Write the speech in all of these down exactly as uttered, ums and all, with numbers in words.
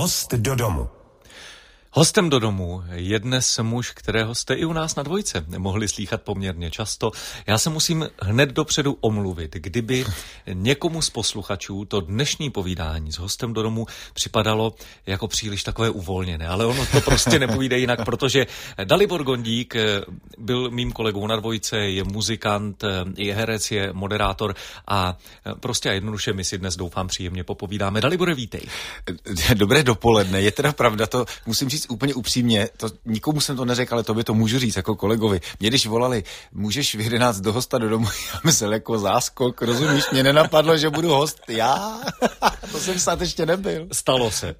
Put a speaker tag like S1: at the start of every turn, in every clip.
S1: Host do domu.
S2: Hostem do domu je dnes muž, kterého jste i u nás na Dvojce mohli slýchat poměrně často. Já se musím hned dopředu omluvit, kdyby někomu z posluchačů to dnešní povídání s hostem do domu připadalo jako příliš takové uvolněné, ale ono to prostě nepůjde jinak, protože Dalibor Gondík byl mým kolegou na Dvojce, je muzikant, je herec, je moderátor a prostě a jednoduše my si dnes doufám příjemně popovídáme. Dalibore, vítej.
S3: Dobré dopoledne, je teda pravda, to musím říct úplně upřímně, to, nikomu jsem to neřekl, ale tobě to můžu říct jako kolegovi. Mě když volali, můžeš v jedenáct do hosta do domu, já myslel jako záskok, rozumíš, mě nenapadlo, že budu host, já, to jsem snad ještě nebyl.
S2: Stalo se,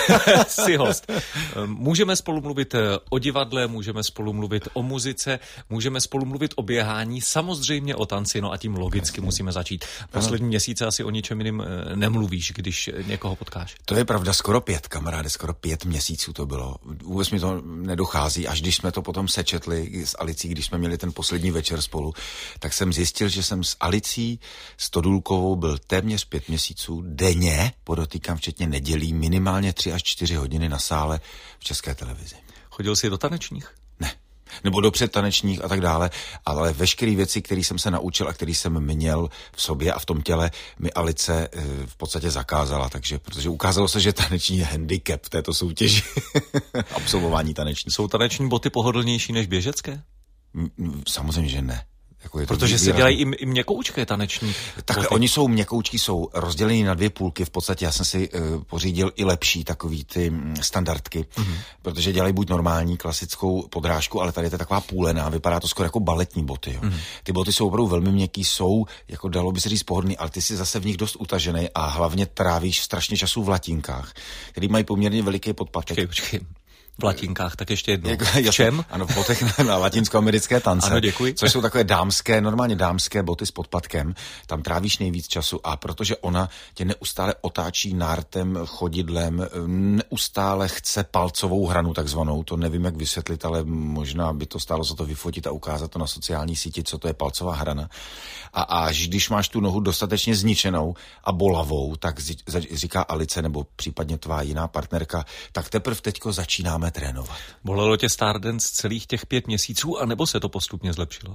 S2: jsi host. Můžeme spolu mluvit o divadle, můžeme spolu mluvit o muzice, můžeme spolu mluvit o běhání, samozřejmě o tanci, no a tím logicky musíme začít. Poslední měsíce asi o ničem jiným nemluvíš, když někoho potkáš.
S3: To je pravda, skoro pět, kamaráde, skoro pět měsíců to bylo. Vůbec mi to nedochází. Až když jsme to potom sečetli s Alicí, když jsme měli ten poslední večer spolu, tak jsem zjistil, že jsem s Alicí Stodulkovou byl téměř pět měsíců denně, podotýkám včetně nedělí, minimálně tři až čtyři hodiny na sále v České televizi.
S2: Chodil jsi do tanečních?
S3: Ne. Nebo do předtanečních a tak dále, ale veškeré věci, které jsem se naučil a které jsem měl v sobě a v tom těle, mi Alice e, v podstatě zakázala, takže, protože ukázalo se, že taneční je handicap v této soutěži. Absolvování taneční.
S2: Jsou taneční boty pohodlnější než běžecké?
S3: Samozřejmě, že ne. Jako
S2: Protože si dělají i, i měkoučké taneční.
S3: Takhle, oni jsou měkoučky, jsou rozdělení na dvě půlky. V podstatě já jsem si uh, pořídil i lepší takový ty um, standardky, mm-hmm. protože dělají buď normální klasickou podrážku, ale tady je to taková půlená, vypadá to skoro jako baletní boty. Jo. Mm-hmm. Ty boty jsou opravdu velmi měkký, jsou, jako dalo by se říct, pohodlný, ale ty si zase v nich dost utažený a hlavně trávíš strašně času v latínkách, který mají poměrně veliký podpatek.
S2: Počkej, počkej. V latínkách, tak ještě jednou.
S3: Jak,
S2: v čem?
S3: Ano, v botech na, na latinsko-americké tance.
S2: Ano, děkuji.
S3: Což jsou takové dámské, normálně dámské boty s podpatkem. Tam trávíš nejvíc času a protože ona tě neustále otáčí nártem, chodidlem, neustále chce palcovou hranu takzvanou, to nevím, jak vysvětlit, ale možná by to stálo za to vyfotit a ukázat to na sociální síti, co to je palcová hrana. A až když máš tu nohu dostatečně zničenou a bolavou, tak říká Alice, nebo případně tvá jiná partnerka, tak teprve teďko začínáme trénovat.
S2: Bolelo tě Stardance celých těch pět měsíců, anebo se to postupně zlepšilo?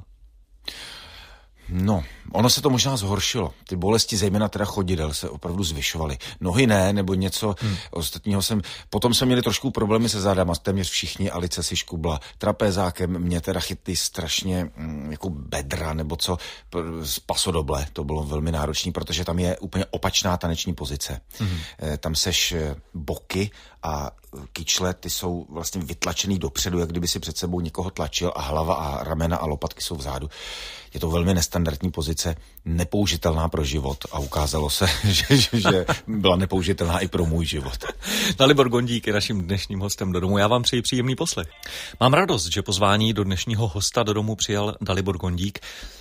S3: No, ono se to možná zhoršilo. Ty bolesti, zejména teda chodidel, se opravdu zvyšovaly. Nohy ne, nebo něco hmm. ostatního jsem... Potom jsme měli trošku problémy se zádama, téměř všichni, Alice si škubla trapézákem, mě teda chytly strašně mm, jako bedra, nebo co, z pasodoble. To bylo velmi náročné, protože tam je úplně opačná taneční pozice. Hmm. E, tam seš boky a kyčle, ty jsou vlastně vytlačený dopředu, jak kdyby si před sebou někoho tlačil a hlava a ramena a lopatky jsou vzadu. Je to velmi nestandardní pozice, nepoužitelná pro život a ukázalo se, že, že, že byla nepoužitelná i pro můj život.
S2: Dalibor Gondík je naším dnešním hostem do domu. Já vám přeji příjemný poslech. Mám radost, že pozvání do dnešního hosta do domu přijal Dalibor Gondík.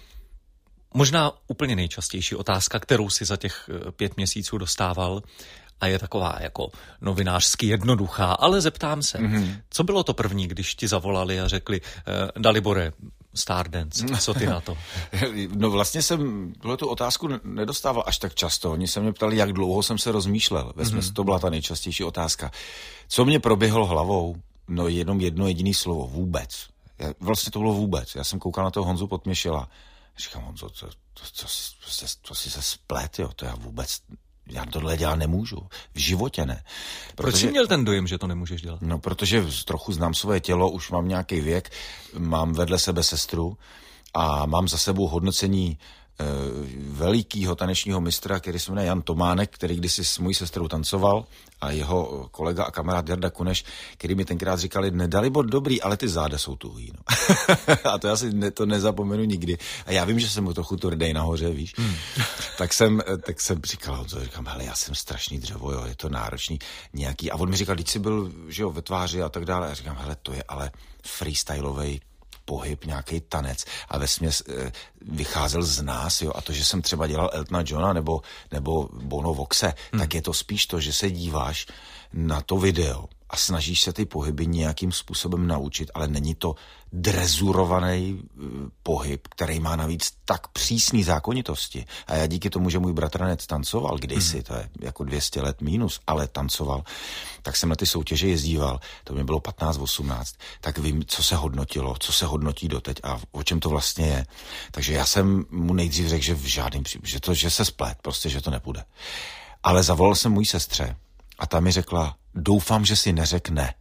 S2: Možná úplně nejčastější otázka, kterou si za těch pět měsíců dostával, a je taková jako novinářsky jednoduchá, ale zeptám se, mm-hmm. co bylo to první, když ti zavolali a řekli, Dalibore, Stardance, co ty na to?
S3: No vlastně jsem tuhle tu otázku nedostával až tak často. Oni se mě ptali, jak dlouho jsem se rozmýšlel. Ve smyslu, mm-hmm. to byla ta nejčastější otázka. Co mě proběhlo hlavou? No jenom jedno jediné slovo, vůbec. Já, vlastně to bylo vůbec. Já jsem koukal na toho Honzu Podměšila. Říkám, Honzo, to, to, to, to, to si se splet, jo, to já vůbec... Já tohle dělat nemůžu. V životě ne.
S2: Protože, Proč jsi měl ten dojem, že to nemůžeš dělat?
S3: No, protože trochu znám své tělo, už mám nějaký věk, mám vedle sebe sestru a mám za sebou hodnocení e, velikýho tanečního mistra, který se jmenuje Jan Tománek, který kdysi s mojí sestrou tancoval, a jeho kolega a kamarád Jarda Kuneš, který mi tenkrát říkali, ne, Dalibor, dobrý, ale ty záda jsou tuhý. No. A to já si ne, to nezapomenu nikdy. A já vím, že jsem mu trochu tvrdej nahoře, víš. Hmm. tak, jsem, tak jsem říkal, co říkám, hele, já jsem strašný dřevo, jo, je to náročný nějaký. A on mi říkal, když jsi byl, že jo, ve tváři a tak dále. A říkám, hele, to je ale freestylovej pohyb, nějaký tanec a vesměs e, vycházel z nás, jo, a to, že jsem třeba dělal Eltona Johna nebo, nebo Bono Voxe, hmm. tak je to spíš to, že se díváš na to video a snažíš se ty pohyby nějakým způsobem naučit, ale není to drezurovaný pohyb, který má navíc tak přísný zákonitosti. A já díky tomu, že můj bratranec tancoval kdysi, to je jako dvě stě let mínus, ale tancoval, tak jsem na ty soutěže jezdíval, to mi bylo patnáct osmnáct, tak vím, co se hodnotilo, co se hodnotí doteď a o čem to vlastně je. Takže já jsem mu nejdřív řekl, že v žádném případě, že, to, že se splet, prostě, že to nepůjde. Ale zavolal jsem můj sestře a ta mi řekla, doufám, že si neřekne.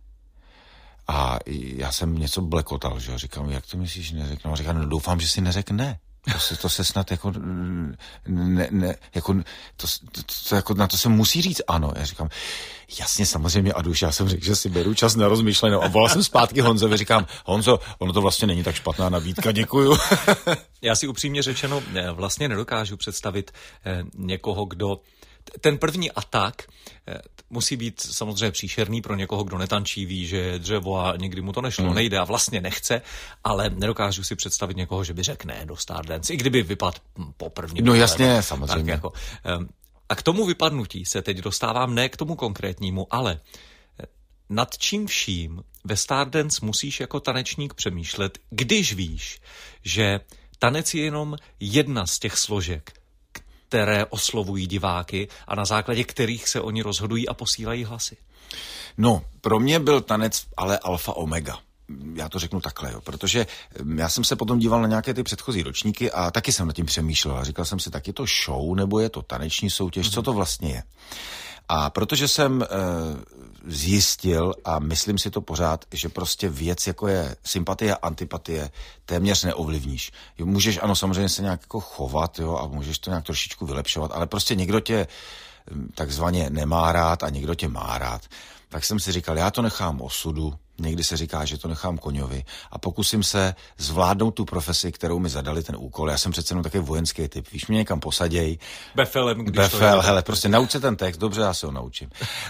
S3: A já jsem něco blekotal, že jo, říkám, jak to myslíš, neřekne? A říkám, no doufám, že si neřekne. To se, to se snad jako, ne, ne, jako, to, to, to, jako, na to se musí říct ano. Já říkám, jasně, samozřejmě, Aduš, já jsem řekl, že si beru čas na rozmýšlenou. A volal jsem zpátky Honzovi, říkám, Honzo, ono to vlastně není tak špatná nabídka, děkuju.
S2: Já si upřímně řečeno vlastně nedokážu představit někoho, kdo ten první atak musí být samozřejmě příšerný pro někoho, kdo netančí, ví, že je dřevo a někdy mu to nešlo, hmm. nejde a vlastně nechce, ale nedokážu si představit někoho, že by řekl ne do Stardance, i kdyby vypadl po první.
S3: No jasně, samozřejmě.
S2: Jako, a k tomu vypadnutí se teď dostávám ne k tomu konkrétnímu, ale nad čím vším ve Stardance musíš jako tanečník přemýšlet, když víš, že tanec je jenom jedna z těch složek, které oslovují diváky a na základě kterých se oni rozhodují a posílají hlasy.
S3: No, pro mě byl tanec ale alfa omega. Já to řeknu takhle, jo, protože já jsem se potom díval na nějaké ty předchozí ročníky a taky jsem nad tím přemýšlel a říkal jsem si, tak je to show nebo je to taneční soutěž, mm-hmm. co to vlastně je? A protože jsem e, zjistil a myslím si to pořád, že prostě věc jako je sympatie a antipatie téměř neovlivníš. Jo, můžeš ano samozřejmě se nějak jako chovat, jo, a můžeš to nějak trošičku vylepšovat, ale prostě někdo tě takzvaně nemá rád a někdo tě má rád. Tak jsem si říkal, já to nechám osudu, někdy se říká, že to nechám koňovi a pokusím se zvládnout tu profesi, kterou mi zadali ten úkol. Já jsem přece jenom takový vojenský typ. Víš, mě někam posadej.
S2: Befelem, když
S3: Befel,
S2: to
S3: hele, prostě nauč se ten text, dobře, já se ho naučím.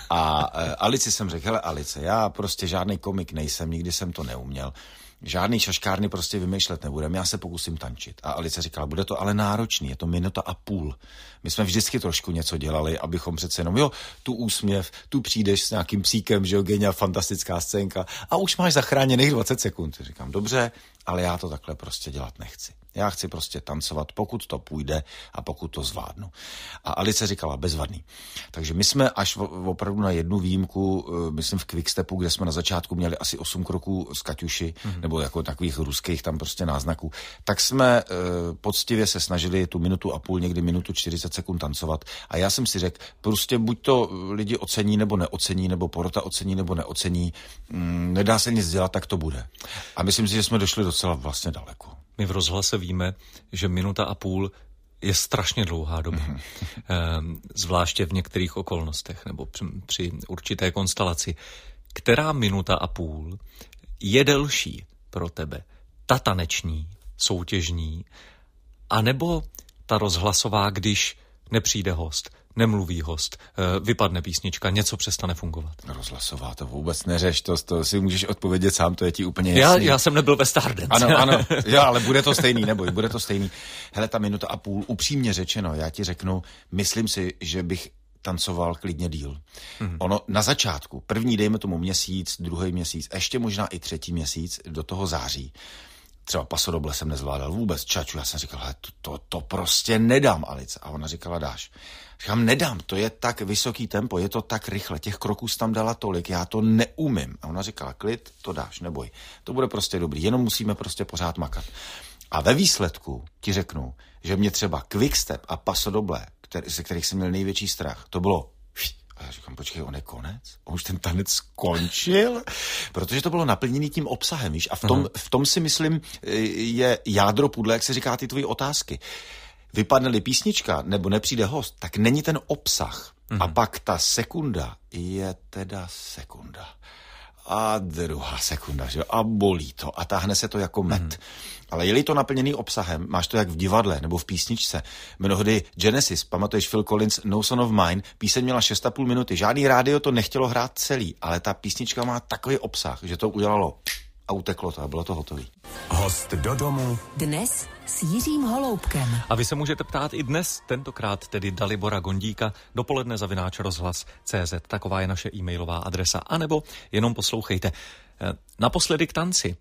S3: A e, Alici jsem řekl, hele Alice, já prostě žádný komik nejsem, nikdy jsem to neuměl. Žádný šaškárny prostě vymýšlet nebudem, já se pokusím tančit. A Alice říkala, bude to ale náročný, je to minuta a půl. My jsme vždycky trošku něco dělali, abychom přece jenom, jo, tu úsměv, tu přijdeš s nějakým psíkem, že jo, geniál, fantastická scénka a už máš zachráněných dvacet sekund. Říkám, dobře, ale já to takhle prostě dělat nechci. Já chci prostě tancovat, pokud to půjde a pokud to zvládnu. A Alice říkala, bezvadný. Takže my jsme až opravdu na jednu výjimku, myslím v Quickstepu, kde jsme na začátku měli asi osm kroků z Kaťuši, mm-hmm. nebo jako takových ruských tam prostě náznaků, tak jsme e, poctivě se snažili tu minutu a půl, někdy minutu čtyřicet sekund tancovat. A já jsem si řekl, prostě buď to lidi ocení nebo neocení, nebo porota ocení nebo neocení, mm, nedá se nic dělat, tak to bude. A myslím si, že jsme došli docela vlastně daleko.
S2: My v rozhlase víme, že minuta a půl je strašně dlouhá doba. Mm-hmm. Ehm, zvláště v některých okolnostech nebo při, při určité konstelaci. Která minuta a půl je delší pro tebe? Ta taneční, soutěžní, anebo ta rozhlasová, když nepřijde host, nemluví host, vypadne písnička, něco přestane fungovat?
S3: Rozhlasová, to vůbec neřeš, to, to si můžeš odpovědět sám, to je ti úplně jasný.
S2: Já, já jsem nebyl ve Stardance.
S3: Ano, ano, jo, ale bude to stejný, neboj, bude to stejný. Hele, ta minuta a půl, upřímně řečeno, já ti řeknu, myslím si, že bych tancoval klidně díl. Mm-hmm. Ono na začátku, první dejme tomu měsíc, druhý měsíc, ještě možná i třetí měsíc do toho září. Třeba pasodoble jsem nezvládal vůbec, čaču, já jsem říkal, hele, to, to, to prostě nedám, Alice. A ona říkala, dáš. Říkám, nedám, to je tak vysoký tempo, je to tak rychle, těch kroků jsi tam dala tolik, já to neumím. A ona říkala, klid, to dáš, neboj. To bude prostě dobrý, jenom musíme prostě pořád makat. A ve výsledku ti řeknu, že mě třeba Quickstep a pasodoble, který, ze kterých jsem měl největší strach, to bylo... A já říkám, počkej, on je konec? On už ten tanec skončil? Protože to bylo naplněné tím obsahem, víš? A v tom, v tom si myslím, je jádro pudle, jak se říká ty tvojí otázky. Vypadne-li písnička, nebo nepřijde host, tak není ten obsah. Mm-hmm. A pak ta sekunda je teda sekunda. A druhá sekunda, že? A bolí to. A táhne se to jako med. Mm-hmm. Ale je-li to naplněný obsahem, máš to jak v divadle nebo v písničce. Mnohdy Genesis, pamatuješ Phil Collins, No Son of Mine, píseň měla šest a půl minuty. Žádný rádio to nechtělo hrát celý, ale ta písnička má takový obsah, že to udělalo a uteklo to a bylo to hotové.
S1: Host do domu
S4: dnes s Jiřím Holoubkem.
S2: A vy se můžete ptát i dnes, tentokrát tedy Dalibora Gondíka, dopoledne zavináč rozhlas tečka cé zet. Taková je naše e-mailová adresa. A nebo jenom poslouchejte. Naposledy k tanci.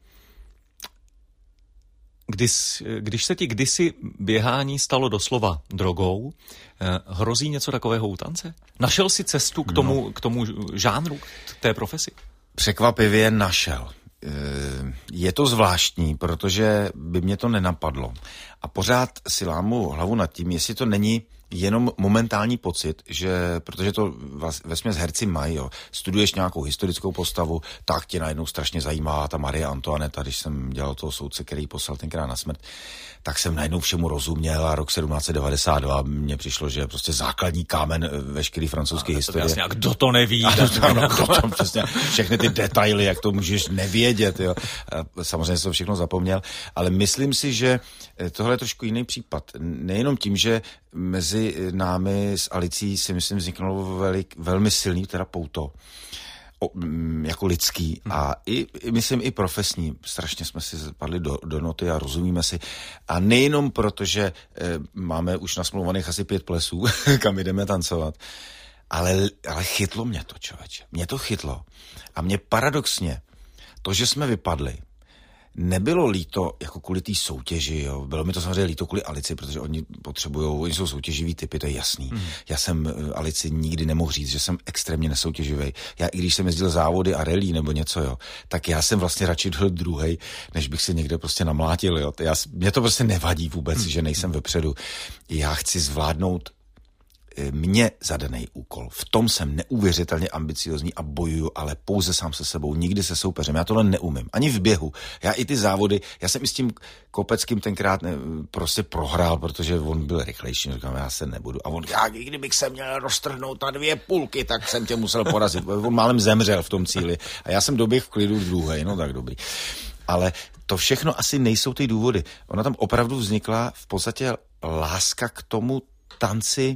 S2: Když, když se ti kdysi běhání stalo doslova drogou, hrozí něco takového u tance? Našel jsi cestu k tomu, no. k tomu žánru, k té profesi?
S3: Překvapivě našel. Je to zvláštní, protože by mě to nenapadlo. A pořád si lámu hlavu nad tím, jestli to není jenom momentální pocit, že, protože to vesměs herci mají, jo. Studuješ nějakou historickou postavu, tak tě najednou strašně zajímá ta Marie Antoinette, když jsem dělal toho soudce, který poslal tenkrát na smrt, tak jsem najednou všemu rozuměl a rok sedmnáct set devadesát dva mně přišlo, že je prostě základní kámen veškerý francouzské historie.
S2: Jasně, a kdo to neví?
S3: A to, ano, kdo to, přesně, všechny ty detaily, jak to můžeš nevědět, jo. Samozřejmě jsem to všechno zapomněl, ale myslím si, že tohle je trošku jiný případ. Nejenom tím, že mezi námi s Alicí si myslím vzniknulo velik, velmi silný teda pouto, o, jako lidský a i, myslím i profesní. Strašně jsme si zapadli do, do noty a rozumíme si. A nejenom proto, že e, máme už nasmluvaných asi pět plesů, kam jdeme tancovat, ale, ale chytlo mě to, člověče. Mě to chytlo. A mě paradoxně to, že jsme vypadli, nebylo líto jako kvůli té soutěži, jo. Bylo mi to samozřejmě líto kvůli Alici, protože oni potřebujou, oni jsou soutěživý typy, to je jasný. Mm. Já jsem Alici nikdy nemohl říct, že jsem extrémně nesoutěživý. Já i když jsem jezdil závody a rally nebo něco, jo, tak já jsem vlastně radši byl druhej, než bych si někde prostě namlátil, jo. Já, mě to prostě nevadí vůbec, mm. že nejsem vepředu. Já chci zvládnout mě zadaný úkol. V tom jsem neuvěřitelně ambiciozní a bojuju, ale pouze sám se sebou, nikdy se soupeřem. Já tohle neumím. Ani v běhu. Já i ty závody, já jsem i s tím Kopeckým tenkrát ne, prostě prohrál, protože on byl rychlejší. Říkám, já se nebudu. A on, já kdybych se měl roztrhnout na dvě půlky, tak jsem tě musel porazit. On málem zemřel v tom cíli. A já jsem doběh v klidu druhý, no tak dobrý. Ale to všechno asi nejsou ty důvody. Ona tam opravdu vznikla v podstatě láska k tomu tanci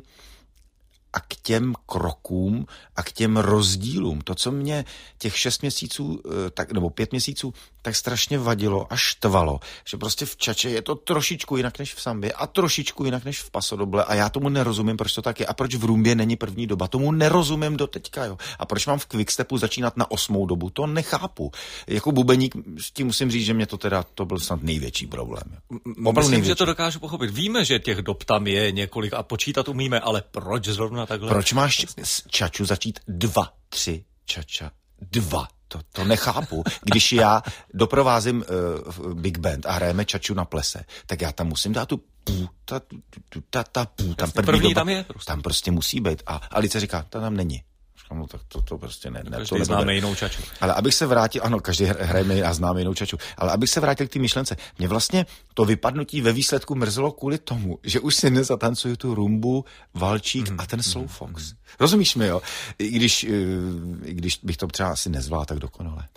S3: a k těm krokům a k těm rozdílům. To, co mě těch šest měsíců, tak, nebo pět měsíců, tak strašně vadilo a štvalo, že prostě v čače je to trošičku jinak než v sambě a trošičku jinak než v pasodoble a já tomu nerozumím, proč to tak je a proč v rumbě není první doba. Tomu nerozumím do teďka, jo. A proč mám v quickstepu začínat na osmou dobu, to nechápu. Jako bubeník s tím musím říct, že mě to teda, to byl snad největší problém.
S2: Opravdu Myslím, největší. Že to dokážu pochopit. Víme, že těch dob tam je několik a počítat umíme, ale proč zrovna takhle?
S3: Proč máš z čaču začít dva, tři, čača, dva? To, to nechápu. Když já doprovázím uh, Big Band a hrajeme čaču na plese, tak já tam musím dát tu pů, ta, tu, tu, ta, ta pů. Tam první,
S2: první
S3: doba,
S2: tam je. Prostě.
S3: Tam prostě musí být. A Alice říká, ta tam není. No, tak to, to prostě ne. ne
S2: každý známe jinou čaču.
S3: Ale abych se vrátil, ano, každý hrajeme a známe jinou čaču, ale abych se vrátil k té myšlence, mě vlastně to vypadnutí ve výsledku mrzelo kvůli tomu, že už si nezatancuju tu rumbu, valčík mm. a ten slow fox. Mm. Rozumíš mi, jo? I když, i když bych to třeba asi nezvládl tak dokonale.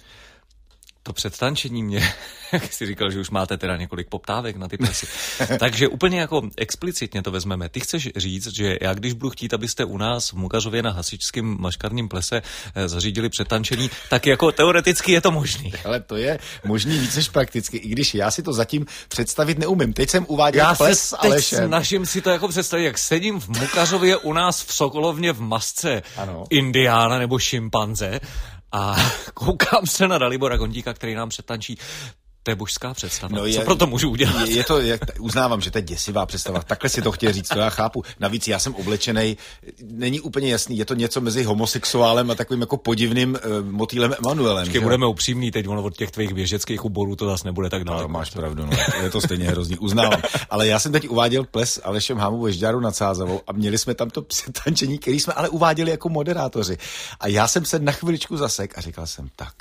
S2: To předtančení mě, jak jsi říkal, že už máte teda několik poptávek na ty plesy. Takže úplně jako explicitně to vezmeme. Ty chceš říct, že já když budu chtít, abyste u nás v Mukařově na hasičském maškarním plese zařídili předtančení, tak jako teoreticky je to možný.
S3: Ale to je možný víc než prakticky, i když já si to zatím představit neumím. Teď jsem uváděl
S2: já
S3: ples
S2: Alešem. Já se teď snažím si to jako představit, jak sedím v Mukařově u nás v Sokolovně v masce ano. indiána nebo šimpanze a koukám se na Dalibora Gondíka, který nám předtančí. To je božská představa. No je, co proto můžu udělat?
S3: Je, je to, je, uznávám, že to je děsivá představa. Takhle si to chtěl říct, to já chápu. Navíc já jsem oblečenej, není úplně jasný, je to něco mezi homosexuálem a takovým jako podivným uh, motýlem Emanuelem.
S2: Ještě budeme upřímní, teď ono od těch tvých běžeckých oborů to zase nebude tak daleko.
S3: No, máš pravdu, no, je to stejně hrozný, uznávám. Ale já jsem teď uváděl ples Alešem Hámou ve Žďáru nad Sázavou a měli jsme tam to předtančení, který jsme ale uváděli jako moderátoři. A já jsem se na chviličku zasek a říkal jsem tak.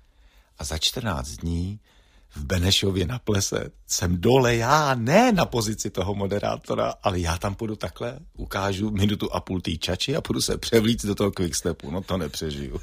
S3: A za čtrnáct dní v Benešově na plese jsem dole já, ne na pozici toho moderátora, ale já tam půjdu takhle, ukážu minutu a půl tý čači a půjdu se převlít do toho quickstepu. No to nepřežiju.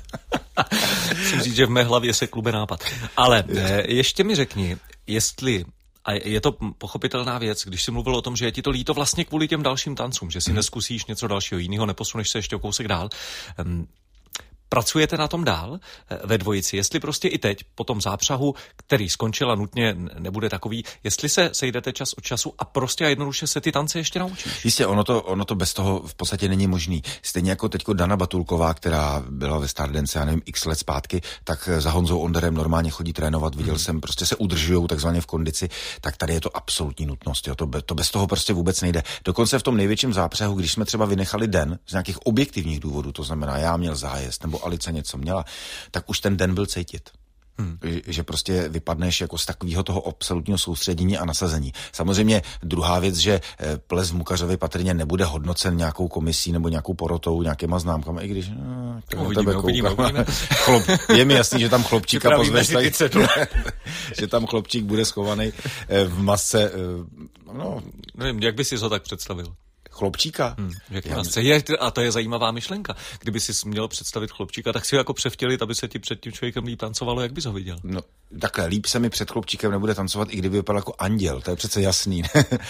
S2: Musím říct, že v mé hlavě se klube nápad. Ale ještě mi řekni, jestli, a je to pochopitelná věc, když jsi mluvil o tom, že je ti to líto vlastně kvůli těm dalším tancům, že si hmm. neskusíš něco dalšího jiného, neposuneš se ještě o kousek dál. Pracujete na tom dál ve dvojici? Jestli prostě i teď, po tom zápřahu, který skončil a nutně nebude takový, jestli se sejdete čas od času a prostě a jednoduše se ty tance ještě naučíš?
S3: Jistě, ono to, ono to bez toho v podstatě není možný. Stejně jako teďko Dana Batulková, která byla ve Stardance, já nevím, x let zpátky, tak za Honzou Onderem normálně chodí trénovat, viděl hmm. jsem, prostě se udržujou takzvaně v kondici, tak tady je to absolutní nutnost, jo, to, be, to bez toho prostě vůbec nejde. Dokonce v tom největším zápřehu, když jsme třeba vynechali den z nějakých objektivních důvodů, to znamená, já měl zájezd nebo Alice něco měla, tak už ten den byl cítit. Hmm. Že prostě vypadneš jako z takového toho absolutního soustředění a nasazení. Samozřejmě druhá věc, že ples v Mukařově patrně nebude hodnocen nějakou komisí nebo nějakou porotou, nějakýma známkami, i když no, to
S2: uvidíme, uvidíme, uvidíme.
S3: Chlop, je mi jasný, že tam chlopčíka pozveš, tak, že tam chlopčík bude schovaný v masce. No,
S2: nevím, jak bys si ho tak představil?
S3: Chlopčíka?
S2: Hmm, je, a to je zajímavá myšlenka. Kdyby si měl představit chlopčíka, tak si ho jako převtělit, aby se ti před tím člověkem líp tancovalo, jak bys ho viděl? No,
S3: takhle, líp se mi před chlopčíkem nebude tancovat, i kdyby vypadal jako anděl, to je přece jasný.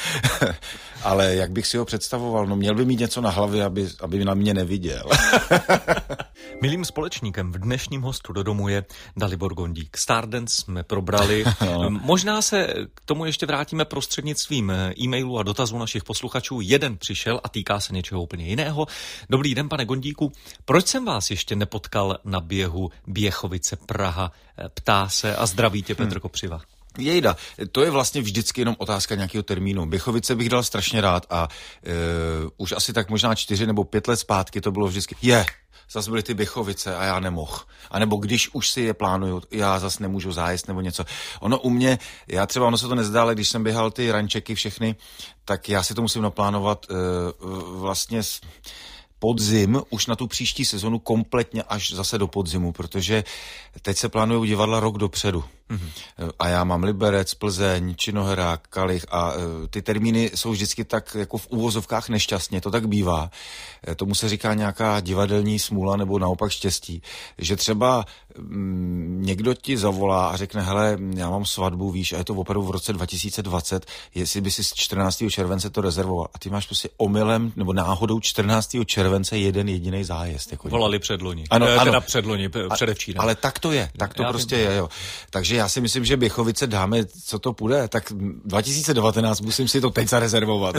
S3: Ale jak bych si ho představoval? No, měl by mít něco na hlavě, aby, aby na mě neviděl.
S2: Milým společníkem v dnešním hostu do domu je Dalibor Gondík. Stardance jsme probrali. No. Možná se k tomu ještě vrátíme prostřednictvím e-mailu a dotazů našich posluchačů. Jeden přišel a týká se něčeho úplně jiného. Dobrý den, pane Gondíku. Proč jsem vás ještě nepotkal na běhu Běchovice Praha? Ptá se a zdraví tě Petr hmm. Kopřiva.
S3: Jejda, to je vlastně vždycky jenom otázka nějakého termínu. Běchovice bych dal strašně rád a e, už asi tak možná čtyři nebo pět let zpátky to bylo vždycky, je, zase byly ty Běchovice a já nemohl. A nebo když už si je plánuju, já zase nemůžu zájezd nebo něco. Ono u mě, já třeba, ono se to nezdá, ale když jsem běhal ty rančeky všechny, tak já si to musím naplánovat e, vlastně s, podzim, už na tu příští sezonu kompletně až zase do podzimu, protože teď se plánují divadla rok dopředu. Mm-hmm. A já mám Liberec, Plzeň, Činoherák, Kalich a e, ty termíny jsou vždycky tak jako v úvozovkách nešťastně, to tak bývá. E, tomu se říká nějaká divadelní smůla nebo naopak štěstí, že třeba m, někdo ti zavolá a řekne, hele, já mám svatbu, víš, a je to opravdu v roce dva tisíce dvacet, jestli by si z čtrnáctého července to rezervoval. A ty máš prostě omylem nebo náhodou čtrnáctého července jeden jediný zájezd. Jako
S2: volali předloni.
S3: Ano,
S2: e,
S3: ano.
S2: Teda předloni, předevčírem.
S3: Ale tak to je, tak to já prostě vím. je, jo. Takže já si myslím, že Běchovice dáme, co to půjde, tak dva tisíce devatenáct musím si to teď zarezervovat.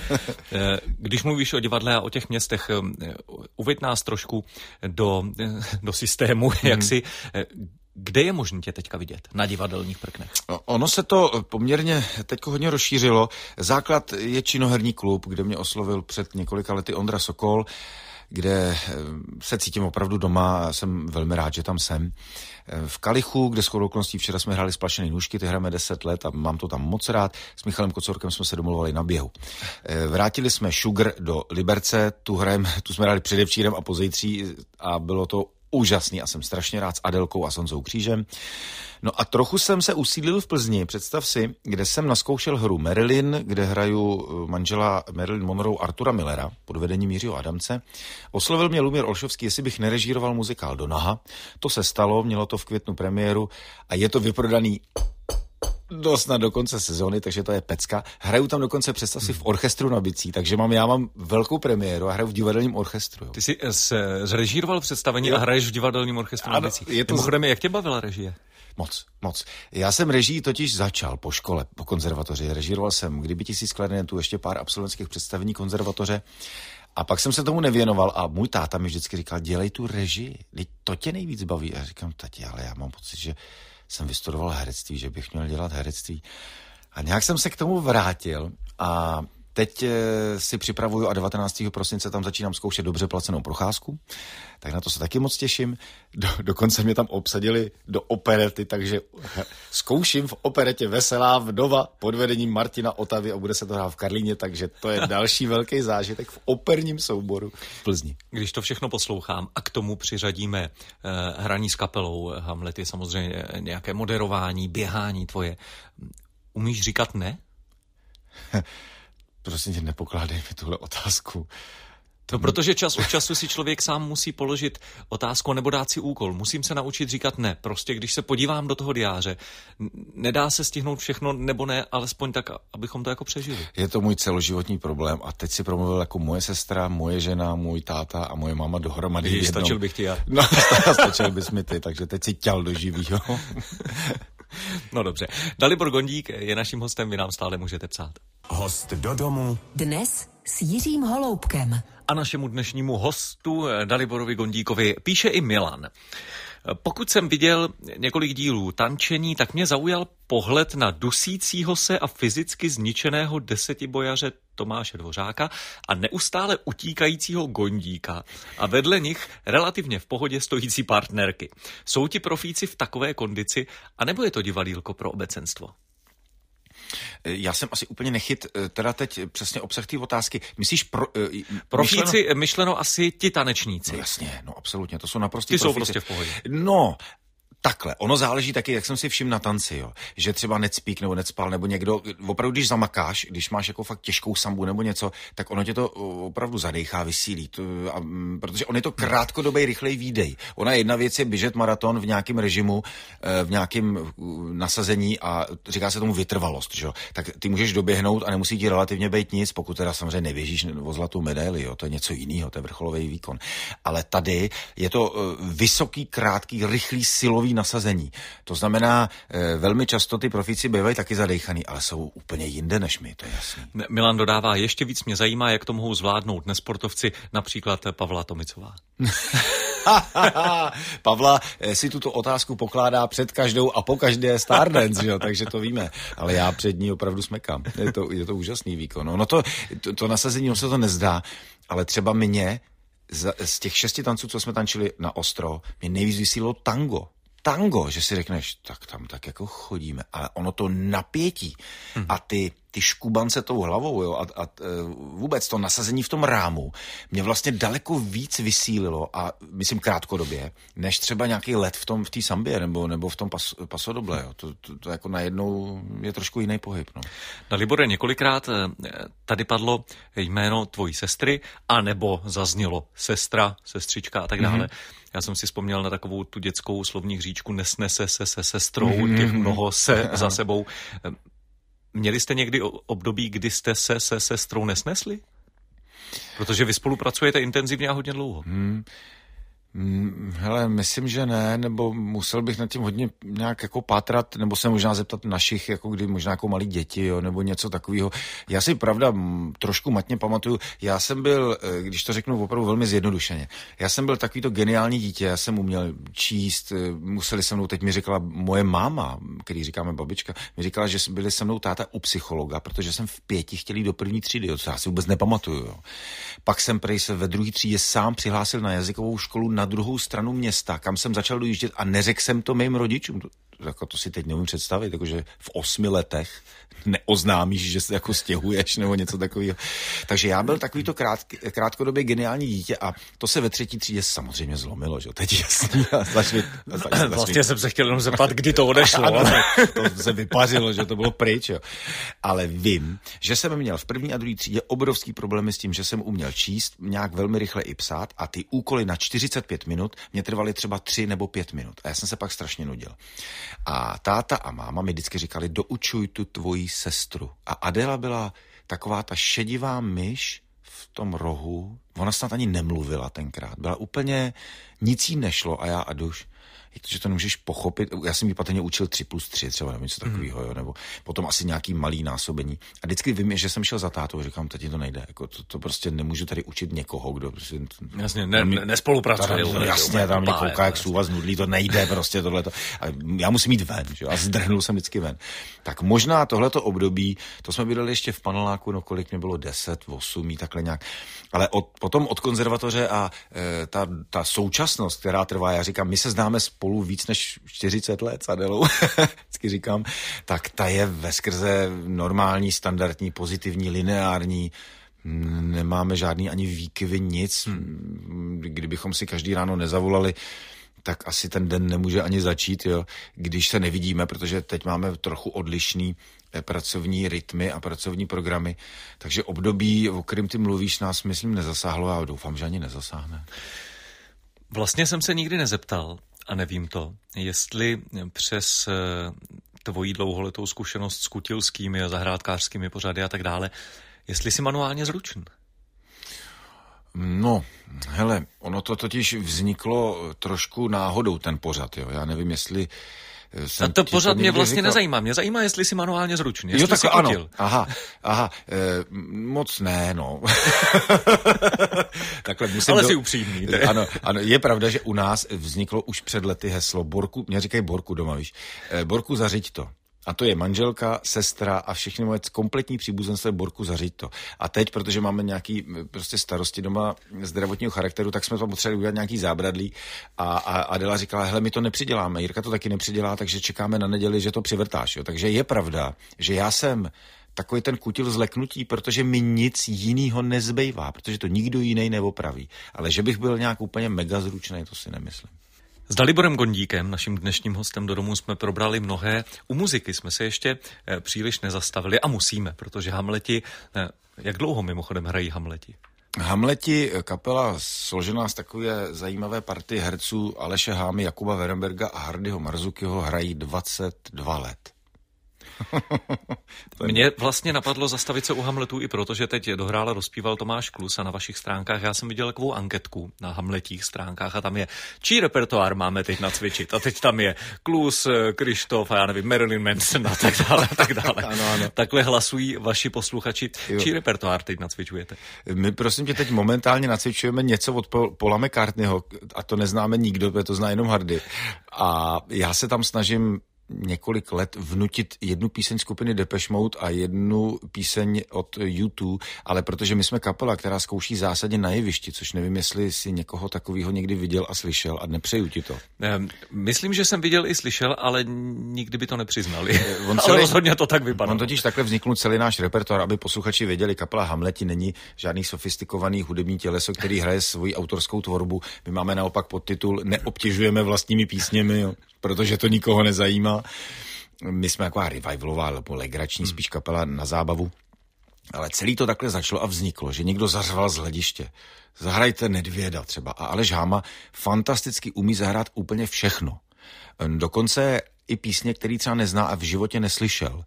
S2: Když mluvíš o divadle a o těch městech, uveď nás trošku do, do systému, hmm. jak si, kde je možné tě teďka vidět na divadelních prknech?
S3: Ono se to poměrně teďko hodně rozšířilo. Základ je Činoherní klub, kde mě oslovil před několika lety Ondra Sokol, kde se cítím opravdu doma a jsem velmi rád, že tam jsem. V Kalichu, kde shodou okolností včera jsme hráli Splašený nůžky, ty hrajeme deset let a mám to tam moc rád. S Michalem Kocorkem jsme se domluvali na běhu. Vrátili jsme Sugar do Liberce, tu, hrajeme, tu jsme hráli předevčírem a pozejtří a bylo to úžasný a jsem strašně rád s Adelkou a s Honzou Křížem. No a trochu jsem se usídlil v Plzni, představ si, kde jsem naskoušel hru Marilyn, kde hraju manžela Marilyn Monroe Artura Millera pod vedením Jiřího Adamce. Oslovil mě Lumír Olšovský, jestli bych nerežíroval muzikál Donaha. To se stalo, mělo to v květnu premiéru a je to vyprodaný dost na do konce sezóny, takže to je pecka. Hraju tam dokonce, představ si, v orchestru na bicí, takže mám, já mám velkou premiéru a hraju v divadelním orchestru. Jo.
S2: Ty jsi zrežíroval představení jo. a hraješ v divadelním orchestru ano, na bicí. Je to Mimochodem, z... jak tě bavila režie?
S3: Moc, moc. Já jsem režii totiž začal po škole, po konzervatoři. Režíroval jsem Kdyby tisíc klarinetů, ještě pár absolventských představení konzervatoře. A pak jsem se tomu nevěnoval a můj táta mi vždycky říkal, dělej tu režii, to tě nejvíc baví. A já říkám, tati, ale já mám pocit, že jsem vystudoval herectví, že bych měl dělat herectví. A nějak jsem se k tomu vrátil a teď si připravuju a devatenáctého prosince tam začínám zkoušet dobře placenou procházku, tak na to se taky moc těším. Do, dokonce mě tam obsadili do operety, takže zkouším v operetě Veselá vdova pod vedením Martina Otavy a bude se to hrát v Karlíně, takže to je další velký zážitek v operním souboru v Plzni.
S2: Když to všechno poslouchám a k tomu přiřadíme eh, hraní s kapelou, Hamlet je samozřejmě nějaké moderování, běhání tvoje. Umíš říkat ne?
S3: Prosím tě, nepokládej mi tuhle otázku.
S2: No, protože čas od času si člověk sám musí položit otázku nebo dát si úkol. Musím se naučit říkat ne. Prostě když se podívám do toho diáře, nedá se stihnout všechno nebo ne, alespoň tak, abychom to jako přežili.
S3: Je to můj celoživotní problém a teď si promluvil jako moje sestra, moje žena, můj táta a moje máma dohromady.
S2: Ježiš, stačil bych ti já.
S3: No, stačil bys mi ty, takže teď si ťal do živýho.
S2: No dobře. Dalibor Gondík je naším hostem, vy nám stále můžete psát.
S1: Host do domu.
S4: Dnes s Jiřím Holoubkem.
S2: A našemu dnešnímu hostu Daliborovi Gondíkovi píše i Milan. Pokud jsem viděl několik dílů tančení, tak mě zaujal pohled na dusícího se a fyzicky zničeného desetibojaře Tomáše Dvořáka a neustále utíkajícího Gondíka a vedle nich relativně v pohodě stojící partnerky. Jsou ti profíci v takové kondici, anebo je to divadýlko pro obecenstvo?
S3: Já jsem asi úplně nechyt, teda teď přesně obsah té otázky. Myslíš pro,
S2: profíci, myšleno, myšleno asi ti tanečníci.
S3: No jasně, no absolutně, to jsou naprostý
S2: Ty
S3: profíci.
S2: jsou prostě v pohodě.
S3: No, takhle, ono záleží taky, jak jsem si všiml na tanci, jo. Že třeba necpík nebo necpal, nebo někdo, opravdu když zamakáš, když máš jako fakt těžkou sambu nebo něco, tak ono tě to opravdu zadechá, vysílí, to, a, protože on je to krátkodobý rychlej výdej. Ona jedna věc je běžet maraton v nějakém režimu, v nějakém nasazení a říká se tomu vytrvalost, že jo. Tak ty můžeš doběhnout a nemusí ti relativně být nic, pokud teda samozřejmě neběžíš o zlatou medaili, jo. To je něco jiného, to je vrcholový výkon. Ale tady je to vysoký, krátký, rychlý, silový nasazení. To znamená, e, velmi často ty profíci bývají taky zadejchaný, ale jsou úplně jinde než my, to je jasný.
S2: Milan dodává, ještě víc mě zajímá, jak to mohou zvládnout nesportovci, například Pavla Tomicová.
S3: Pavla si tuto otázku pokládá před každou a po každé Stardance, jo, takže to víme. Ale já před ní opravdu smekám. Je to, je to úžasný výkon. No, no to, to, to nasazení, no se to nezdá, ale třeba mě z, z těch šesti tanců, co jsme tančili na ostro, mě nejvíc vysílilo tango. Tango, že si řekneš, tak tam tak jako chodíme, ale ono to napětí hmm. a ty, ty škubance tou hlavou, jo, a, a vůbec to nasazení v tom rámu mě vlastně daleko víc vysílilo a myslím krátkodobě, než třeba nějaký let v tom v té sambě nebo, nebo v tom pas, pasodoble, jo. To, to, to jako najednou je trošku jiný pohyb, no.
S2: No, Libore, několikrát tady padlo jméno tvojí sestry, anebo zaznělo sestra, sestřička a tak dále. Mm-hmm. Já jsem si vzpomněl na takovou tu dětskou slovní hříčku nesnese se se sestrou, mm-hmm. těch mnoho se za sebou. Měli jste někdy období, kdy jste se se sestrou nesnesli? Protože vy spolupracujete intenzivně a hodně dlouho. Hmm.
S3: Hele, myslím, že ne, nebo musel bych nad tím hodně nějak jako pátrat, nebo se možná zeptat našich, jako kdy možná jako malí děti, jo, nebo něco takového. Já si pravda trošku matně pamatuju, já jsem byl, když to řeknu opravdu velmi zjednodušeně, já jsem byl takovýto geniální dítě, já jsem uměl číst, museli se mnou, teď mi říkala moje máma, který říkáme babička, mi říkala, že byli se mnou táta u psychologa, protože jsem v pěti chtěl jít do první třídy, jo, co já si vůbec nepamatuju. Jo. Pak jsem prej se ve druhé třídě sám přihlásil na jazykovou školu na druhou stranu města, kam jsem začal dojíždět a neřekl jsem to mým rodičům. To, jako to si teď neumím představit, jakože v osmi letech neoznámíš, že se jako stěhuješ nebo něco takového. Takže já byl takovýto krát, krátkodobě geniální dítě a to se ve třetí třídě samozřejmě zlomilo, že? Teď jasný. Začali, začali,
S2: vlastně jsem se chtěl jenom zeptat, kdy to odešlo.
S3: Ano, to se vypařilo, že to bylo pryč, jo. Ale vím, že jsem měl v první a druhé třídě obrovský problémy s tím, že jsem uměl číst, nějak velmi rychle i psát a ty úkoly na čtyřicet pět minut mě trvaly třeba tři nebo pět minut. A já jsem se pak strašně nudil. A táta a máma mi vždycky říkali, doučuj tu tvoji sestru. A Adela byla taková ta šedivá myš v tom rohu. Ona snad ani nemluvila tenkrát. Byla úplně, nic jí nešlo a já a duš. Že to nemůžeš pochopit. Já jsem ji patrně učil tři plus tři, třeba nebo něco takového, jo, nebo potom asi nějaký malý násobení. A vždycky vím, že jsem šel za tátou a říkám, tati to nejde. Jako to, to prostě nemůžu tady učit někoho, kdo prostě...
S2: Jasně, ne, ne, nespolupracuje.
S3: Tady, jasně, tam mě kouká, jak sůva znudlí, to nejde prostě tohleto. A já musím jít ven, že? A zdrhnul jsem vždycky ven. Tak možná tohleto období, to jsme bydleli ještě v paneláku, no kolik mě bylo, deset, osm, jí takhle nějak. Ale od, potom od konzervatoře a e, ta, ta současnost, která trvá, já říkám, my se známe spolu víc než čtyřicet let s Adelou, vždycky říkám, tak ta je veskrze normální, standardní, pozitivní, lineární, nemáme žádný ani výkyvy, nic. Hmm. Kdybychom si každý ráno nezavolali, tak asi ten den nemůže ani začít, jo, když se nevidíme, protože teď máme trochu odlišný pracovní rytmy a pracovní programy, takže období, o kterém ty mluvíš, nás, myslím, nezasáhlo a doufám, že ani nezasáhne.
S2: Vlastně jsem se nikdy nezeptal, a nevím to, jestli přes tvojí dlouholetou zkušenost s kutilskými a zahrádkářskými pořady a tak dále, jestli jsi manuálně zručný.
S3: No, hele, ono to totiž vzniklo trošku náhodou, ten pořad, jo. Já nevím, jestli
S2: a to pořád mě vlastně říkal... nezajímá. Mě zajímá, jestli jsi manuálně zručný. Jestli
S3: jo, tak
S2: jsi
S3: ano.
S2: kutil.
S3: Aha, aha. E, moc ne, no. Takhle musím
S2: Ale
S3: do...
S2: jsi upřímný. Ne?
S3: Ano, ano, je pravda, že u nás vzniklo už před lety heslo Borku, mě říkají Borku doma, víš. E, Borku, zařiď to. A to je manželka, sestra a všechny moje kompletní příbuzenstvo je Borku, zařiď to. A teď, protože máme nějaký prostě starosti doma zdravotního charakteru, tak jsme to potřebovali udělat nějaký zábradlí a, a Adela říkala, hele, my to nepřiděláme, Jirka to taky nepřidělá, takže čekáme na neděli, že to přivrtáš. Jo. Takže je pravda, že já jsem takový ten kutil zleknutí, protože mi nic jinýho nezbývá, protože to nikdo jiný neopraví. Ale že bych byl nějak úplně mega zručný, to si nemyslím.
S2: S Daliborem Gondíkem, naším dnešním hostem do domu, jsme probrali mnohé. U muziky jsme se ještě příliš nezastavili a musíme, protože Hamleti, jak dlouho mimochodem hrají Hamleti?
S3: Hamleti, kapela složená z takové zajímavé party herců Aleše Hámy, Jakuba Werenberga a Hardyho Marzukiho, hrají dvacet dva let.
S2: Mně vlastně napadlo zastavit se u Hamletů i proto, že teď dohrál a rozpíval Tomáš Klus a na vašich stránkách já jsem viděl takovou anketku na Hamletích stránkách a tam je, čí repertoár máme teď nacvičit a teď tam je Klus, Krištof a já nevím, Marilyn Manson a tak dále a tak dále.
S3: Ano, ano.
S2: Takhle hlasují vaši posluchači. Jo. Čí repertoár teď nacvičujete?
S3: My prosím tě teď momentálně nacvičujeme něco od Paula McCartneyho a to neznáme nikdo, protože to zná jenom Hardy. A já se tam snažím několik let vnutit jednu píseň skupiny Depeche Mode a jednu píseň od U dva, ale protože my jsme kapela, která zkouší zásadně na jevišti, což nevím, jestli si někoho takového někdy viděl a slyšel a nepřeju ti to.
S2: Myslím, že jsem viděl i slyšel, ale nikdy by to nepřiznali.
S3: On
S2: ale rozhodně to tak vypadá.
S3: On totiž takhle vzniknul celý náš repertoár, aby posluchači věděli, kapela Hamleti není žádný sofistikovaný hudební těleso, který hraje svoji autorskou tvorbu. My máme naopak podtitul Neobtěžujeme vlastními písněmi, jo, protože to nikoho nezajímá. My jsme taková revivalová nebo legrační spíš kapela na zábavu. Ale celý to takhle začalo a vzniklo, že někdo zařval z hlediště. Zahrajte Nedvěda třeba. A Aleš Háma fantasticky umí zahrát úplně všechno. Dokonce i písně, který třeba nezná a v životě neslyšel.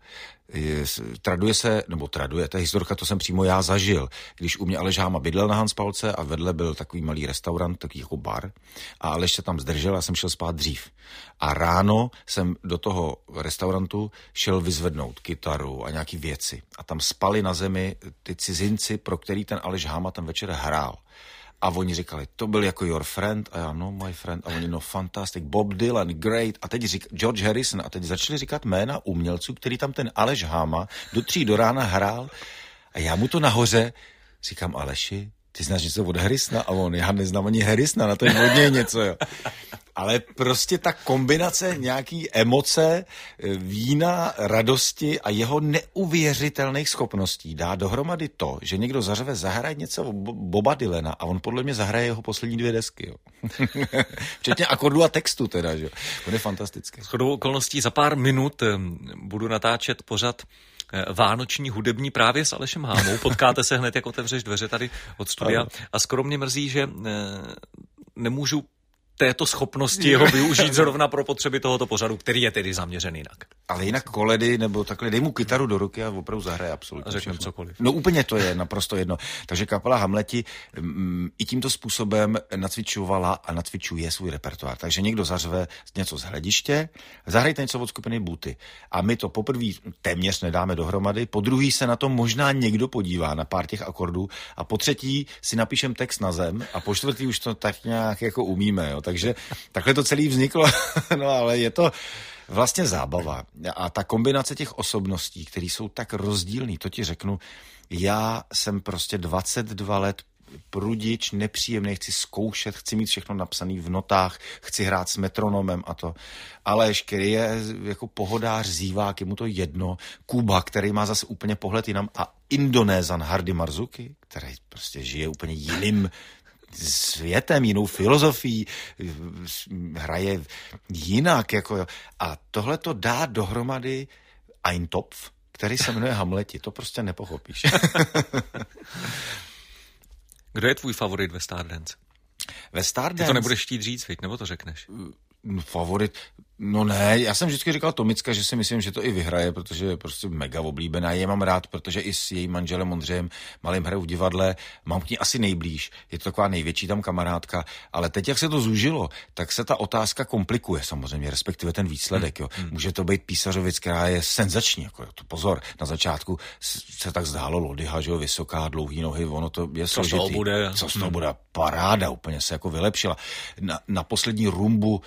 S3: Traduje se, nebo traduje, ta historka, to jsem přímo já zažil, když u mě Aleš Háma bydlel na Hanspalce a vedle byl takový malý restaurant, takový jako bar a Aleš se tam zdržel a jsem šel spát dřív. A ráno jsem do toho restaurantu šel vyzvednout kytaru a nějaký věci a tam spali na zemi ty cizinci, pro který ten Aleš Háma ten večer hrál. A oni říkali, to byl jako your friend, a já, no my friend, a oni, no fantastic, Bob Dylan, great, a teď řík, George Harrison, a teď začali říkat jména umělců, který tam ten Aleš Háma do tří do rána hrál, a já mu to nahoře říkám, Aleši, ty znáš něco od Harrisona? A on, já neznám ani Harrisona, na to je hodně něco, jo. Ale prostě ta kombinace nějaký emoce, vína, radosti a jeho neuvěřitelných schopností dá dohromady to, že někdo zařve zahraj něco Boba Dylana a on podle mě zahraje jeho poslední dvě desky. Jo. Včetně akordů a textu teda, že? On je fantastický.
S2: Shodou okolností za pár minut budu natáčet pořad vánoční hudební právě s Alešem Hámou. Potkáte se hned, jak otevřeš dveře tady od studia. Ano. A skoro mě mrzí, že nemůžu této schopnosti jeho využít zrovna pro potřeby tohoto pořadu, který je tedy zaměřen jinak.
S3: Ale jinak koledy nebo takhle, dej mu kytaru do ruky a opravdu zahraje absolutně.
S2: A řekneme cokoliv.
S3: No úplně to je naprosto jedno. Takže kapela Hamleti m, i tímto způsobem nacvičovala a nacvičuje svůj repertoár. Takže někdo zařve něco z hlediště, zahrajte něco od skupiny Buty. A my to poprvé téměř nedáme dohromady, po druhý se na to možná někdo podívá na pár těch akordů a po třetí si napíšem text na zem a po čtvrtý už to tak nějak jako umíme, jo. Takže takhle to celý vzniklo, no ale je to vlastně zábava. A ta kombinace těch osobností, které jsou tak rozdílný, to ti řeknu, já jsem prostě dvacet dva let prudič, nepříjemný, chci zkoušet, chci mít všechno napsané v notách, chci hrát s metronomem a to. Aleš, který je jako pohodář, zívák, je mu to jedno. Kuba, který má zase úplně pohled jinam a Indonézan Hardy Marzuki, který prostě žije úplně jiným světem, jinou filozofií, hraje jinak. Jako, a tohle to dá dohromady Eintopf, který se jmenuje Hamleti. To prostě nepochopíš.
S2: Kdo je tvůj favorit ve Stardance?
S3: Ve Stardance...
S2: Ty to nebudeš chtít říct, viď? Nebo to řekneš?
S3: Favorit... No ne, já jsem vždycky říkal Tomicka, že si myslím, že to i vyhraje, protože je prostě mega oblíbená. Je mám rád, protože i s jejím manželem Ondřejem malým hrajou v divadle, mám k ní asi nejblíž. Je to taková největší tam kamarádka, ale teď, jak se to zúžilo, tak se ta otázka komplikuje samozřejmě, respektive ten výsledek. Jo. Hmm. Může to být Písařovic, která je senzační. Jako, jo. To pozor, na začátku se tak zdálo Lodyha, že jo, vysoká, dlouhý nohy, ono to je složitý.
S2: Co z toho bude?
S3: Co z toho bude? Paráda, úplně se jako vylepšila. Na, na poslední rumbu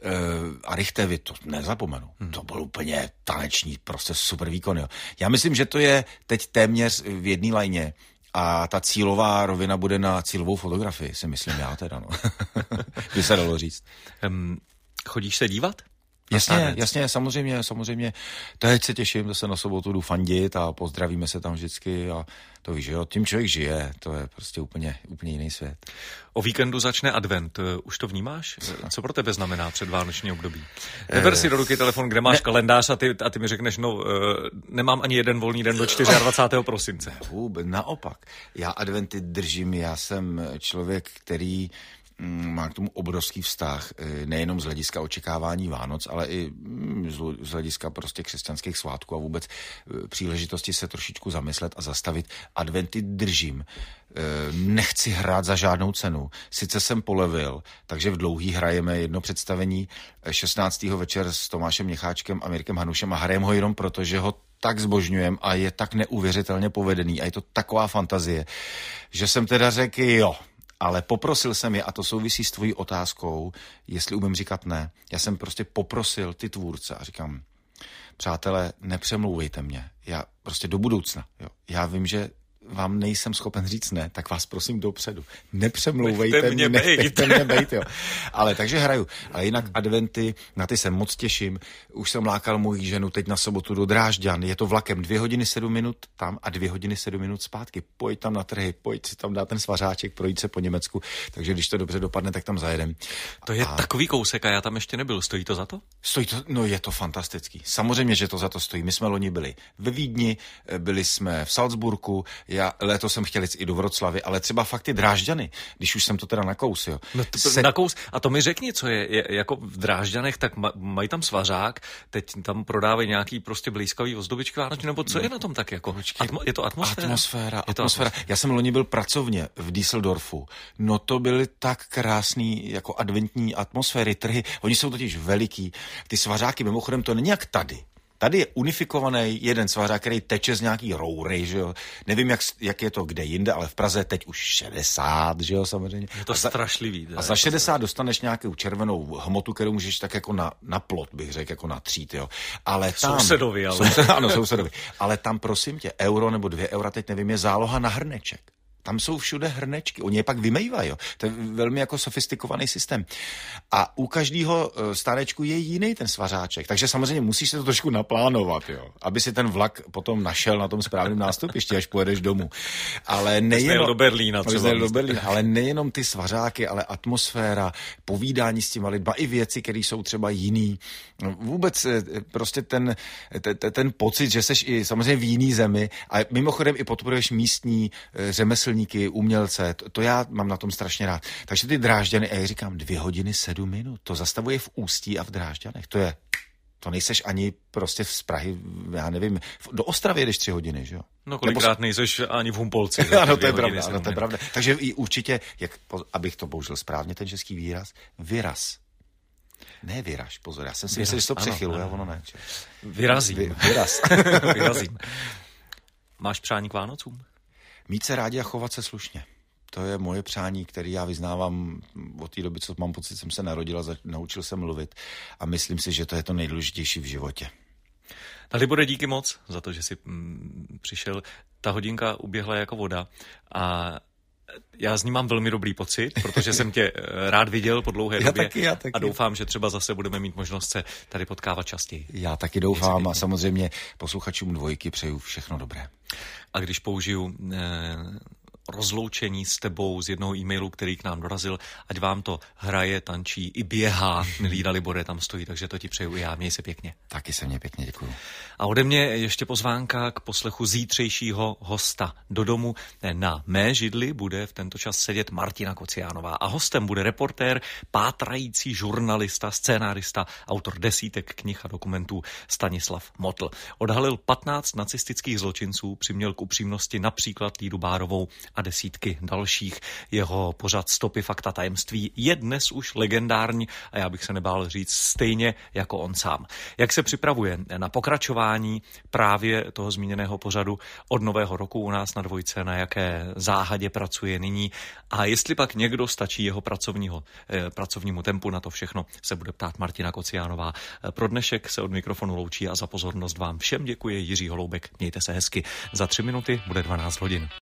S3: a Richtevi, to nezapomenu. Hmm. To byl úplně taneční, prostě super výkon. Jo. Já myslím, že to je teď téměř v jedné lajně a ta cílová rovina bude na cílovou fotografii, si myslím já teda. No. By se dalo říct.
S2: Um, chodíš se dívat?
S3: Jasně, jasně, samozřejmě, samozřejmě. Teď se těším, zase na sobotu jdu fandit a pozdravíme se tam vždycky a to víš, jo, tím člověk žije, to je prostě úplně, úplně jiný svět.
S2: O víkendu začne advent, už to vnímáš? Co pro tebe znamená předvánoční období? Neber si do ruky telefon, kde máš ne. kalendář a ty, a ty mi řekneš, no, nemám ani jeden volný den do dvacátého čtvrtého prosince.
S3: Ne, vůbec, naopak. Já adventy držím, já jsem člověk, který má k tomu obrovský vztah, nejenom z hlediska očekávání Vánoc, ale i z hlediska prostě křesťanských svátků a vůbec příležitosti se trošičku zamyslet a zastavit. Adventy držím. Nechci hrát za žádnou cenu. Sice jsem polevil, takže v dlouhý hrajeme jedno představení šestnáctého večer s Tomášem Měcháčkem a Mirkem Hanušem a hrajeme ho jenom proto, že ho tak zbožňujem a je tak neuvěřitelně povedený a je to taková fantazie, že jsem teda řekl jo. Ale poprosil jsem je, a to souvisí s tvojí otázkou, jestli umím říkat ne. Já jsem prostě poprosil ty tvůrce a říkám, přátelé, nepřemlouvejte mě. Já prostě do budoucna. Jo. Já vím, že vám nejsem schopen říct ne, tak vás prosím dopředu. Nepřemlouvejte
S2: nechte mě,
S3: mě, nechte mě bejt, jo. Ale takže hraju. Ale jinak adventy, na ty se moc těším. Už jsem lákal moji ženu teď na sobotu do Drážďan. Je to vlakem dvě hodiny sedm minut tam a dvě hodiny sedm minut zpátky. Pojď tam na trhy, pojď si tam dát ten svařáček, projít se po Německu. Takže když to dobře dopadne, tak tam zajedem.
S2: To je
S3: a...
S2: takový kousek a já tam ještě nebyl. Stojí to za to?
S3: Stojí to, no je to fantastický. Samozřejmě, že to za to stojí. My jsme loni byli ve Vídni, byli jsme v Salzburgu. Já letos jsem chtěl jít i do Vroclavy, ale třeba fakt ty Drážďany, když už jsem to teda nakous, jo.
S2: No to, Se... nakous, a to mi řekni, co je, je jako v Drážďanech, tak ma, mají tam svařák, teď tam prodávají nějaký prostě blízkavý ozdobičky vánoční, nebo co no, je na tom tak jako? Atmo, je to atmosféra?
S3: Atmosféra,
S2: je to
S3: atmosféra.
S2: atmosféra.
S3: Já jsem loni byl pracovně v Düsseldorfu. No to byly tak krásný jako adventní atmosféry, trhy. Oni jsou totiž veliký. Ty svařáky, mimochodem, to není jak tady. Tady je unifikovaný jeden svařák, který teče z nějaký roury, že jo. Nevím, jak, jak je to kde jinde, ale v Praze teď už šedesát, že jo, samozřejmě.
S2: Je to a za, strašlivý.
S3: A za šedesát dostaneš nějakou červenou hmotu, kterou můžeš tak jako na, na plot, bych řekl, jako na třít, jo. Ale tam...
S2: Sousedovi, ale.
S3: Soused, ano, sousedovi. Ale tam, prosím tě, euro nebo dvě eura, teď nevím, je záloha na hrneček. Tam jsou všude hrnečky, oni je pak vymejvají, jo. To je velmi jako sofistikovaný systém. A u každého stánečku je jiný ten svařáček, takže samozřejmě musíš se to trošku naplánovat, jo, aby si ten vlak potom našel na tom správném nástupišti, až pojedeš domů. Ale nejenom
S2: do Berlína, třeba
S3: do Berlína, ale nejenom ty svařáky, ale atmosféra, povídání s těma lidma, i věci, které jsou třeba jiný. Vůbec prostě ten, ten, ten pocit, že seš i samozřejmě v jiný zemi a mimochodem i podporuješ místní řemeslníky, umělce, to, to já mám na tom strašně rád. Takže ty Drážďany, a já říkám, dvě hodiny sedm minut, to zastavuje v Ústí a v Drážďanech, to je, to nejseš ani prostě z Prahy, já nevím, do Ostravy jedeš tři hodiny, že jo?
S2: No kolikrát Nebo... nejseš ani v Humpolci.
S3: Ano, to je pravda, ano, to je pravda. Takže i určitě, jak, abych to použil správně, ten český výraz, vyraz. Ne vyraž, pozor, já jsem si myslel, že to přechyluje, a ono ne.
S2: Vyrazím.
S3: Vy, vyraz.
S2: Vyrazím. Máš přání k Vánocům?
S3: Mít se rádi a chovat se slušně. To je moje přání, které já vyznávám od té doby, co mám pocit, jsem se narodil a naučil jsem mluvit a myslím si, že to je to nejdůležitější v životě.
S2: Dalibore, díky moc za to, že jsi mm, přišel. Ta hodinka uběhla jako voda a já z ní mám velmi dobrý pocit, protože jsem tě rád viděl po dlouhé
S3: já
S2: době
S3: taky, já taky.
S2: A doufám, že třeba zase budeme mít možnost se tady potkávat častěji.
S3: Já taky doufám a samozřejmě posluchačům Dvojky přeju všechno dobré.
S2: A když použiju eh, rozloučení s tebou z jednoho e-mailu, který k nám dorazil, ať vám to hraje, tančí i běhá, milý Dalibore, tam stojí, takže to ti přeju i já, měj se pěkně.
S3: Taky se mě pěkně děkuju.
S2: A ode mě ještě pozvánka k poslechu zítřejšího hosta do domu. Na mé židli bude v tento čas sedět Martina Kociánová a hostem bude reportér, pátrající žurnalista, scénárista, autor desítek knih a dokumentů Stanislav Motl. Odhalil patnáct nacistických zločinců, přiměl k upřímnosti například Lídu Bárovou a desítky dalších. Jeho pořad Stopy, fakta, tajemství je dnes už legendární a já bych se nebál říct stejně jako on sám. Jak se připravuje na pokračování právě toho zmíněného pořadu od nového roku u nás na Dvojce, na jaké záhadě pracuje nyní a jestli pak někdo stačí jeho pracovního, eh, pracovnímu tempu, na to všechno se bude ptát Martina Kociánová. Pro dnešek se od mikrofonu loučí a za pozornost vám všem děkuje Jiří Holoubek. Mějte se hezky. Za tři minuty bude dvanáct hodin.